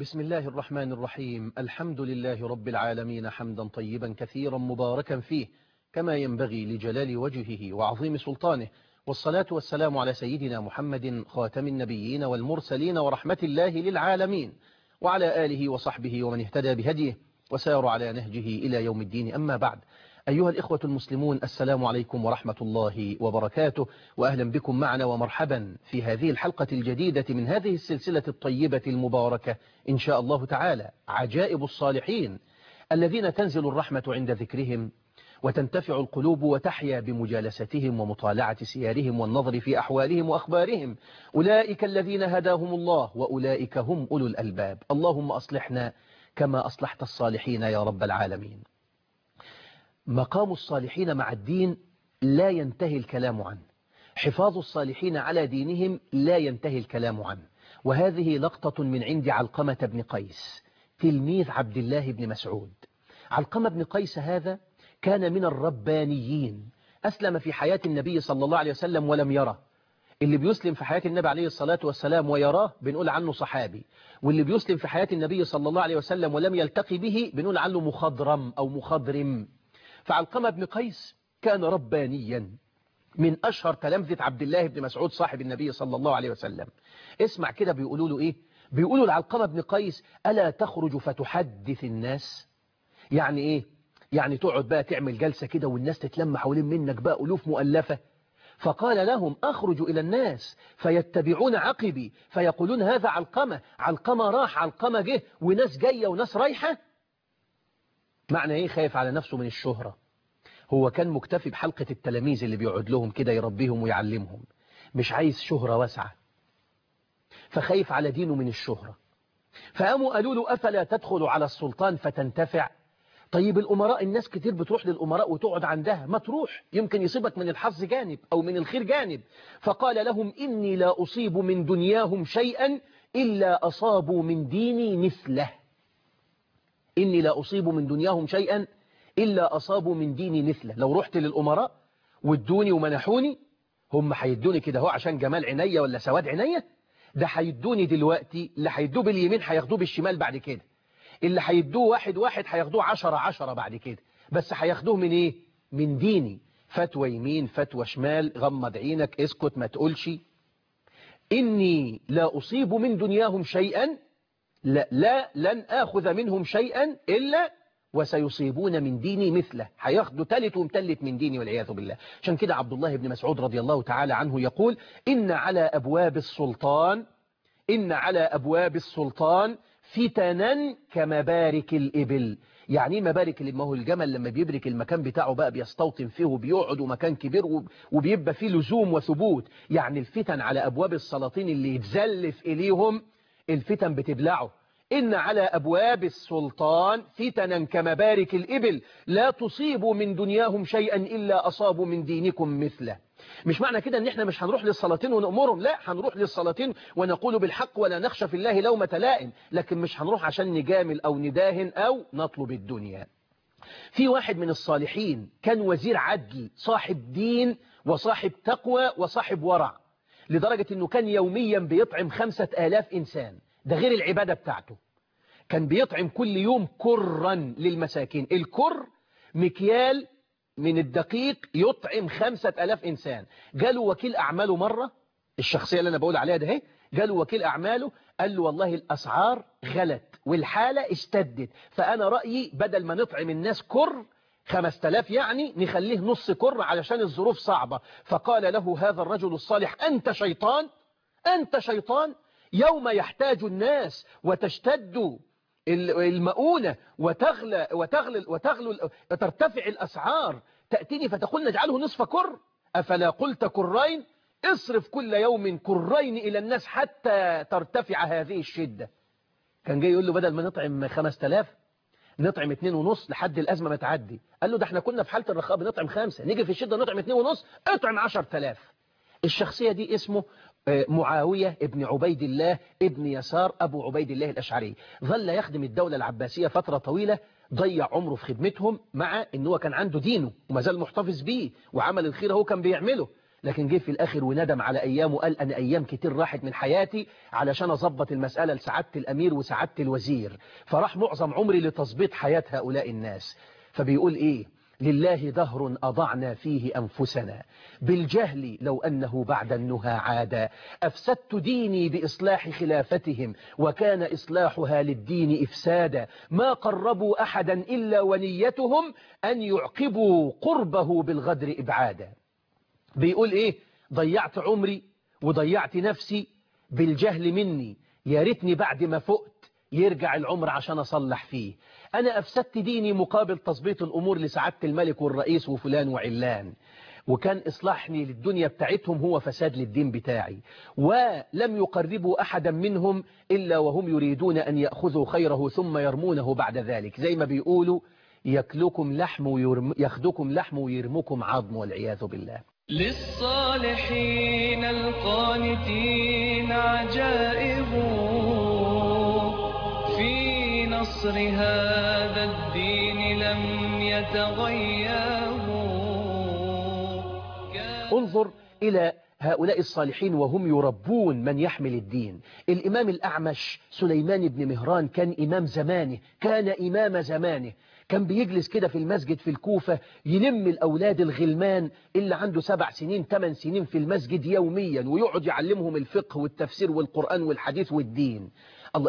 بسم الله الرحمن الرحيم. الحمد لله رب العالمين، حمدا طيبا كثيرا مباركا فيه كما ينبغي لجلال وجهه وعظيم سلطانه، والصلاة والسلام على سيدنا محمد خاتم النبيين والمرسلين ورحمة الله للعالمين، وعلى آله وصحبه ومن اهتدى بهديه وسار على نهجه إلى يوم الدين. أما بعد، أيها الإخوة المسلمون، السلام عليكم ورحمة الله وبركاته، وأهلا بكم معنا ومرحبا في هذه الحلقة الجديدة من هذه السلسلة الطيبة المباركة إن شاء الله تعالى، عجائب الصالحين الذين تنزل الرحمة عند ذكرهم وتنتفع القلوب وتحيا بمجالستهم ومطالعة سيارهم والنظر في أحوالهم وأخبارهم. أولئك الذين هداهم الله وأولئك هم أولو الألباب. اللهم أصلحنا كما أصلحت الصالحين يا رب العالمين. مقام الصالحين مع الدين لا ينتهي الكلام عنه، حفاظ الصالحين على دينهم لا ينتهي الكلام عنه. وهذه لقطة من عند علقمة بن قيس تلميذ عبد الله بن مسعود. علقمة بن قيس هذا كان من الربانيين، أسلم في حياة النبي صلى الله عليه وسلم ولم يره. اللي بيسلم في حياة النبي عليه الصلاة والسلام ويراه بنقول عنه صحابي، واللي بيسلم في حياة النبي صلى الله عليه وسلم ولم يلتقي به بنقول عنه مخضرم أو مخضرم. فعلقمة بن قيس كان ربانيا، من أشهر تلامذة عبد الله بن مسعود صاحب النبي صلى الله عليه وسلم. اسمع كده بيقولوا له إيه؟ بيقولوا لعلقمة بن قيس: ألا تخرج فتحدث الناس؟ يعني إيه؟ يعني تقعد بقى تعمل جلسة كده والناس تتلم حوالين منك بقى ألوف مؤلفة. فقال لهم: أخرج إلى الناس فيتبعون عقبي فيقولون هذا علقمة، علقمة راح، علقمة جه، وناس جاية وناس رايحة. معنى إيه؟ خايف على نفسه من الشهرة. هو كان مكتفي بحلقة التلاميذ اللي بيقعد لهم كده يربيهم ويعلمهم، مش عايز شهرة واسعة، فخايف على دينه من الشهرة. فقاموا قالوا له: أفلا تدخل على السلطان فتنتفع؟ طيب الأمراء، الناس كتير بتروح للأمراء وتقعد عندها، ما تروح يمكن يصيبك من الحظ جانب أو من الخير جانب. فقال لهم: إني لا أصيب من دنياهم شيئا إلا أصابوا من ديني مثله. إني لا أصيب من دنياهم شيئا إلا أصابوا من ديني مثله. لو رحت للأمراء وادوني ومنحوني، هم هيدوني كده هو عشان جمال عينيا ولا سواد عينيا؟ ده هيدوني دلوقتي، اللي هيدوه باليمين هياخدوه بالشمال بعد كده، اللي هيدوه واحد واحد هياخدوه 10 بعد كده، بس هياخدوه من إيه؟ من ديني. فتوى يمين فتوى شمال، غمض عينك، اسكت، ما تقولش. إني لا أصيب من دنياهم شيئا، لن آخذ منهم شيئا إلا وسيصيبون من ديني مثله، هياخدوا تالت ومتلت من ديني والعياذ بالله. عشان كده عبد الله بن مسعود رضي الله تعالى عنه يقول: إن على أبواب السلطان فتنا كمبارك الإبل. يعني مبارك الإبل؟ ما هو الجمل لما بيبرك المكان بتاعه بقى بيستوطن فيه وبيقعد، ومكان كبير وبيبقى فيه لزوم وثبوت. يعني الفتن على أبواب السلاطين اللي يتزلف إليهم الفتن بتبلعه. إن على أبواب السلطان فتنا كمبارك الإبل لا تصيبوا من دنياهم شيئا إلا أصابوا من دينكم مثله. مش معنى كده ان احنا مش هنروح للسلاطين ونأمرهم، لا، هنروح للسلاطين ونقول بالحق ولا نخشى في الله لومة لائم، لكن مش هنروح عشان نجامل أو نداهن أو نطلب الدنيا. في واحد من الصالحين كان وزير عدل، صاحب دين وصاحب تقوى وصاحب ورع، لدرجة أنه كان يوميا بيطعم 5000 إنسان، ده غير العبادة بتاعته. كان بيطعم كل يوم كرا للمساكين. الكر مكيال من الدقيق يطعم 5000 إنسان. جاله وكيل أعماله مرة، الشخصية اللي أنا بقول عليها ده هي، جاله وكيل أعماله قال له: والله الأسعار غلت والحالة اشتدت، فأنا رأيي بدل ما نطعم الناس كر 5000 يعني نخليه نص كر علشان الظروف صعبة. فقال له هذا الرجل الصالح: أنت شيطان، أنت شيطان، يوم يحتاج الناس وتشتد المؤونة وترتفع الأسعار، تأتيني فتقول نجعله نصف كر؟ أفلا قلت كرين؟ اصرف كل يوم كرين إلى الناس حتى ترتفع هذه الشدة. كان جاي يقول له بدل ما نطعم 5000 نطعم 2.5 لحد الأزمة ما تعدي. قال له: ده احنا كنا في حالة الرخاء بنطعم 5، نيجي في الشدة نطعم 2.5، اطعم 10,000. الشخصية دي اسمه معاوية ابن عبيد الله ابن يسار أبو عبيد الله الأشعري. ظل يخدم الدولة العباسية فترة طويلة، ضيع عمره في خدمتهم، مع أنه كان عنده دينه وما زال محتفظ بيه، وعمل الخير هو كان بيعمله، لكن جه في الآخر وندم على أيام وقال أنا أيام كتير راحت من حياتي علشان أظبط المسألة لسعادة الأمير وسعادة الوزير، فراح معظم عمري لتظبيط حياة هؤلاء الناس. فبيقول إيه؟ لله دهر أضعنا فيه أنفسنا بالجهل لو أنه بعد النهى عادا، أفسدت ديني بإصلاح خلافتهم وكان إصلاحها للدين إفسادا، ما قربوا أحدا إلا ونيتهم أن يعقبوا قربه بالغدر إبعادا. بيقول إيه؟ ضيعت عمري وضيعت نفسي بالجهل مني، يا ريتني بعد ما فقت يرجع العمر عشان أصلح فيه. أنا أفسدت ديني مقابل تظبيط الأمور لسعادة الملك والرئيس وفلان وعلان، وكان إصلاحني للدنيا بتاعتهم هو فساد للدين بتاعي، ولم يقربوا أحدا منهم إلا وهم يريدون أن يأخذوا خيره ثم يرمونه بعد ذلك، زي ما بيقولوا يخدكم لحم ويرمكم عظم والعياذ بالله. للصالحين القانتين عجائب في نصر هذا الدين لم يتغيروا. انظر إلى هؤلاء الصالحين وهم يربون من يحمل الدين. الإمام الأعمش سليمان بن مهران كان إمام زمانه، كان إمام زمانه، كان بيجلس كده في المسجد في الكوفة يلم الأولاد الغلمان اللي عنده 7 سنين 8 سنين في المسجد يوميا، ويقعد يعلمهم الفقه والتفسير والقرآن والحديث والدين. الله،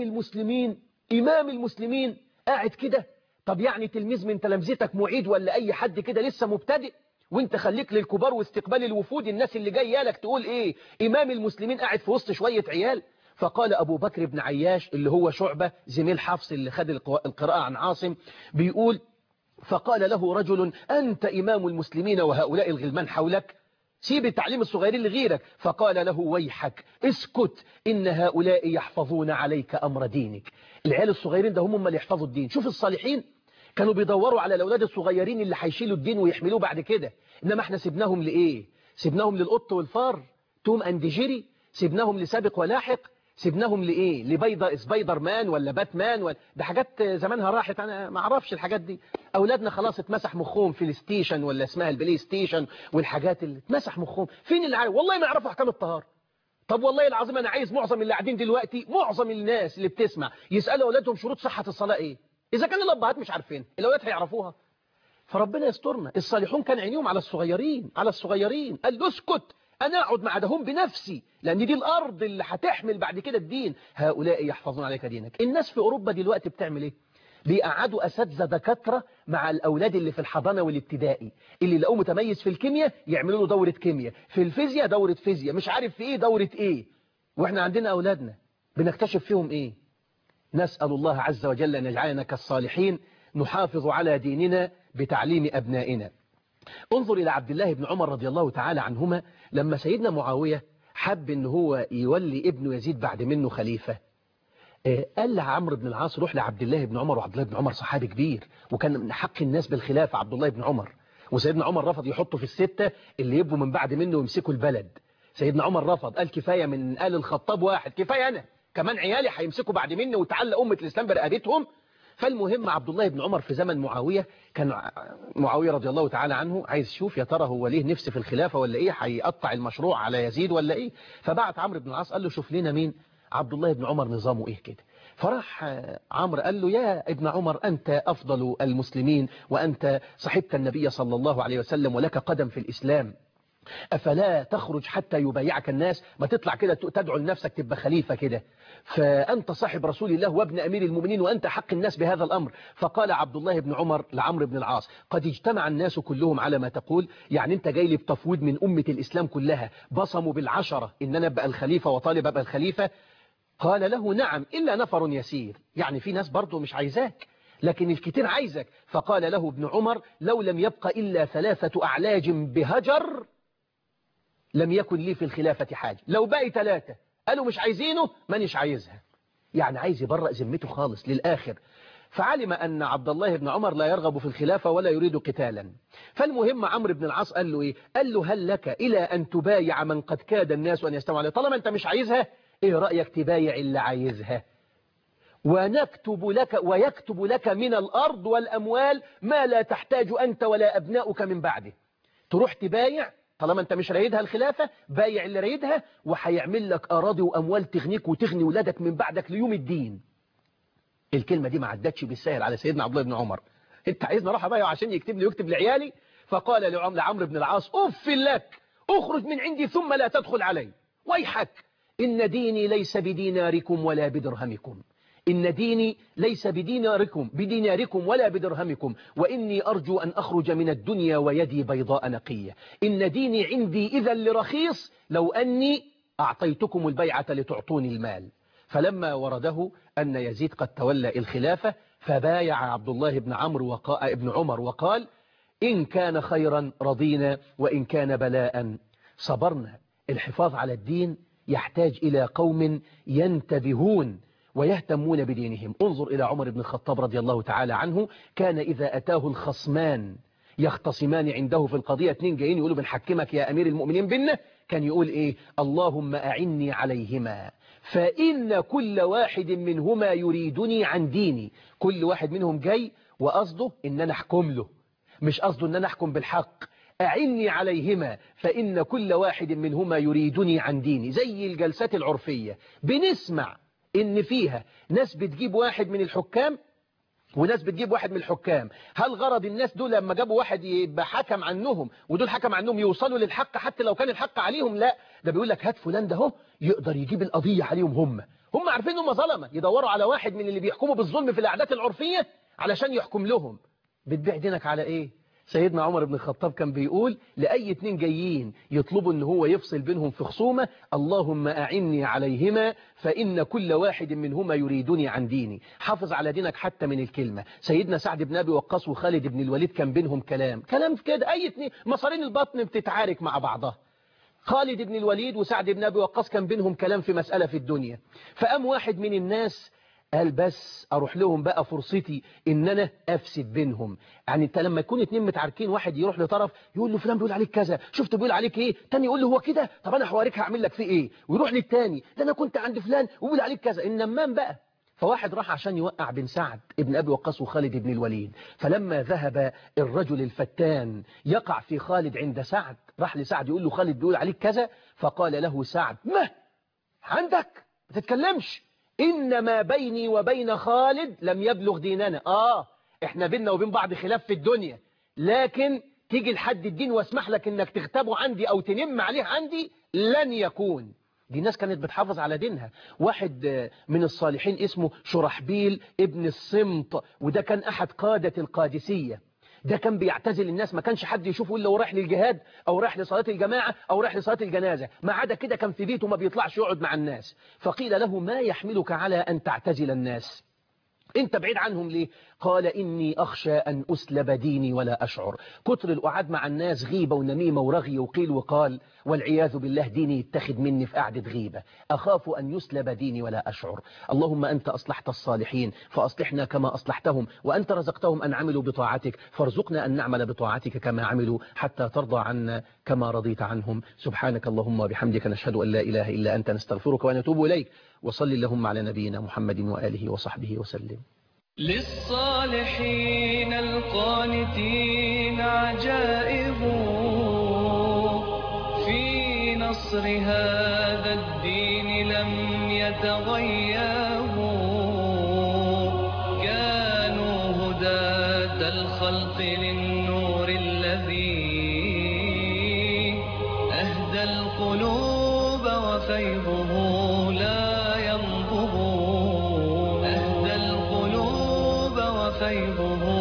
إمام المسلمين قاعد كده. طب يعني تلميذ من تلامذتك، معيد ولا أي حد كده لسه مبتدئ، وانت خليك للكبار واستقبال الوفود الناس اللي جايه لك تقول ايه؟ إمام المسلمين قاعد في وسط شوية عيال. فقال أبو بكر بن عياش اللي هو شعبة زميل حفص اللي خد القراءة عن عاصم، بيقول فقال له رجل أنت إمام المسلمين وهؤلاء الغلمان حولك، سيب التعليم الصغيرين لغيرك. فقال له ويحك اسكت إن هؤلاء يحفظون عليك أمر دينك. العيال الصغيرين ده هم اللي يحفظوا الدين. شوف الصالحين كانوا بيدوروا على الأولاد الصغيرين اللي هيشيلوا الدين ويحملوه بعد كده، إنما احنا سيبناهم لإيه؟ سيبناهم للقط والفار، توم أند جيري، سيبناهم لسابق ولاحق، سيبناهم لإيه؟ لبيضة سبايدر مان ولا باتمان ده حاجات زمانها راحت، أنا ما أعرفش الحاجات دي. أولادنا خلاص اتمسح مخهم في الستيشن ولا اسمها البلاي ستيشن والحاجات اللي اتمسح مخهم. فين اللي عارف؟ والله ما يعرفوا أحكام الطهارة. طب والله العظيم أنا عايز معظم اللي قاعدين دلوقتي، معظم الناس اللي بتسمع يسألوا أولادهم شروط صحة الصلاة إيه؟ إذا كان الأبهات مش عارفين الأولاد هيعرفوها. فربنا يسترنا. الصالحون كان عينيهم على الصغيرين، قال له اسكت أنا أقعد مع دهم بنفسي، لأن دي الأرض اللي هتحمل بعد كده الدين. هؤلاء يحفظون عليك دينك. الناس في أوروبا دلوقتي بتعمل إيه؟ بيقعدوا أساتذة دكاترة مع الأولاد اللي في الحضانة والابتدائي، اللي لقوه متميز في الكيمياء يعملوا له دورة كيمياء، في الفيزياء دورة فيزياء، مش عارف في إيه دورة إيه. وإحنا عندنا أولادنا بنكتشف فيهم إيه؟ نسأل الله عز وجل أن يجعلنا كالصالحين نحافظ على ديننا بتعليم أبنائنا. انظر إلى عبد الله بن عمر رضي الله تعالى عنهما لما سيدنا معاوية حب أن هو يولي ابنه يزيد بعد منه خليفة، قال لعمرو بن العاص روح لعبد الله بن عمر، وعبد الله بن عمر صحابي كبير وكان من حق الناس بالخلافة عبد الله بن عمر، وسيدنا عمر رفض يحطه في الستة اللي يبقوا من بعد منه ويمسكوا البلد. سيدنا عمر رفض، قال كفاية من آل الخطاب واحد، كفاية أنا كمان عيالي هيمسكوا بعد مني وتعلق أمة الإسلام برقبتهم. فالمهم عبد الله بن عمر في زمن معاوية، كان معاوية رضي الله تعالى عنه عايز يشوف يا ترى هو ليه نفس في الخلافة ولا إيه، هيقطع المشروع على يزيد ولا إيه. فبعت عمرو بن العاص قال له شوف لنا مين عبد الله بن عمر نظامه إيه كده. فراح عمرو قال له يا ابن عمر أنت أفضل المسلمين وأنت صحبت النبي صلى الله عليه وسلم ولك قدم في الإسلام، أفلا تخرج حتى يبايعك الناس؟ ما تطلع كده تدعو لنفسك تبقى خليفة كده، فأنت صاحب رسول الله وابن أمير المؤمنين وأنت حق الناس بهذا الأمر. فقال عبد الله بن عمر لعمرو بن العاص قد اجتمع الناس كلهم على ما تقول، يعني أنت جاي لي بتفويض من أمة الإسلام كلها بصموا بالعشرة إن أنا أبقى الخليفة وطالب أبقى الخليفة؟ قال له نعم إلا نفر يسير، يعني في ناس برضو مش عايزاك لكن الكتير عايزك. فقال له ابن عمر لو لم يبق إلا 3 أعلاج بهجر لم يكن لي في الخلافة حاجة، لو باقي 3 قالوا مش عايزينه مانيش عايزها، يعني عايز يبرأ ذمته خالص للآخر. فعلم أن عبد الله بن عمر لا يرغب في الخلافة ولا يريد قتالا. فالمهم عمرو بن العاص قال له إيه؟ قال له هل لك إلى أن تبايع من قد كاد الناس أن يستمعوا عليه؟ طالما أنت مش عايزها إيه رأيك تبايع اللي عايزها ويكتب لك من الأرض والأموال ما لا تحتاج أنت ولا أبناؤك من بعده. تروح تبايع طالما انت مش رايدها الخلافة بايع اللي رايدها، وهيعمل لك أراضي وأموال تغنيك وتغني ولادك من بعدك ليوم الدين. الكلمة دي ما عدتش بالسهل على سيدنا عبد الله بن عمر. انت عايزني اروح ابايعه عشان يكتب لي ويكتب لعيالي؟ فقال لعمرو بن العاص اف لك، اخرج من عندي ثم لا تدخل علي، ويحك، إن ديني ليس بديناركم ولا بدرهمكم، إن ديني ليس بديناركم ولا بدرهمكم، وإني أرجو أن أخرج من الدنيا ويدي بيضاء نقية، إن ديني عندي إذا لرخيص لو أني أعطيتكم البيعة لتعطوني المال. فلما ورده أن يزيد قد تولى الخلافة فبايع عبد الله بن عمر وقال إن كان خيرا رضينا وإن كان بلاء صبرنا. الحفاظ على الدين يحتاج إلى قوم ينتبهون ويهتمون بدينهم. انظر إلى عمر بن الخطاب رضي الله تعالى عنه، كان إذا أتاه الخصمان يختصمان عنده في القضية، اتنين جايين يقولوا بنحكمك يا أمير المؤمنين بنا، كان يقول إيه؟ اللهم أعني عليهما فإن كل واحد منهما يريدني عن ديني. كل واحد منهم جاي وقصده إن أنا أحكم له، مش قصده إن أنا أحكم بالحق. أعني عليهما فإن كل واحد منهما يريدني عن ديني. زي الجلسات العرفية بنسمع إن فيها ناس بتجيب واحد من الحكام وناس بتجيب واحد من الحكام. هل غرض الناس دول لما جابوا واحد يبقى حكم عنهم ودول حكم عنهم يوصلوا للحق حتى لو كان الحق عليهم؟ لا، ده بيقول لك هات فلان ده هو يقدر يجيب القضية عليهم، هم عارفين هم ظلمة، يدوروا على واحد من اللي بيحكموا بالظلم في العادات العرفية علشان يحكم لهم. بتبيع دينك على ايه؟ سيدنا عمر بن الخطاب كان بيقول لأي اتنين جايين يطلبوا ان هو يفصل بينهم في خصومة، اللهم أعني عليهما فإن كل واحد منهما يريدني عن ديني. حافظ على دينك حتى من الكلمة. سيدنا سعد بن أبي وقاص وخالد بن الوليد كان بينهم كلام كده، أي اتنين مصارين البطن بتتعارك مع بعضها. خالد بن الوليد وسعد بن أبي وقاص كان بينهم كلام في مسألة في الدنيا. فقام واحد من الناس قال بس أروح لهم بقى فرصتي إن أنا أفسد بينهم. يعني أنت لما يكون اتنين متعاركين واحد يروح لطرف يقول له فلان بيقول عليك كذا، شفت بيقول عليك إيه، تاني يقول له هو كده، طب أنا حواريك هعمل لك فيه إيه، ويروح للتاني ده أنا كنت عند فلان ويقول عليك كذا، النمام بقى. فواحد راح عشان يوقع بين سعد ابن أبي وقاص وخالد بن الوليد، فلما ذهب الرجل الفتان يقع في خالد عند سعد، راح لسعد يقول له خالد بيقول عليك كذا، فقال له سعد ما عندك ما تتكلمش، إنما بيني وبين خالد لم يبلغ ديننا. إحنا بيننا وبين بعض خلاف في الدنيا، لكن تيجي لحد الدين واسمح لك إنك تغتابه عندي أو تنم عليه عندي لن يكون. دي ناس كانت بتحافظ على دينها. واحد من الصالحين اسمه شرحبيل ابن الصمت، وده كان أحد قادة القادسية. ده كان بيعتزل الناس، ما كانش حد يشوفه إلا ورايح للجهاد أو رايح لصلاة الجماعة أو رايح لصلاة الجنازة، ما عدا كده كان في بيته ما بيطلعش يقعد مع الناس. فقيل له ما يحملك على أن تعتزل الناس، انت بعيد عنهم ليه؟ قال إني أخشى أن أسلب ديني ولا أشعر. كتر القعاد مع الناس غيبة ونميمة ورغي وقيل وقال، والعياذ بالله ديني يتخذ مني في قعدة غيبة، أخاف أن يسلب ديني ولا أشعر. اللهم أنت أصلحت الصالحين فأصلحنا كما أصلحتهم، وأنت رزقتهم أن عملوا بطاعتك فارزقنا أن نعمل بطاعتك كما عملوا حتى ترضى عنا كما رضيت عنهم. سبحانك اللهم وبحمدك نشهد أن لا إله إلا أنت نستغفرك ونتوب إليك. وصل اللهم على نبينا محمد وآله وصحبه وسلم. للصالحين القانتين عجائب في نصر هذا الدين لم يتغيروا، كانوا هداة الخلق للنور الذي أهدى القلوب وفيضه لا ينضب، أهدى القلوب وفيضه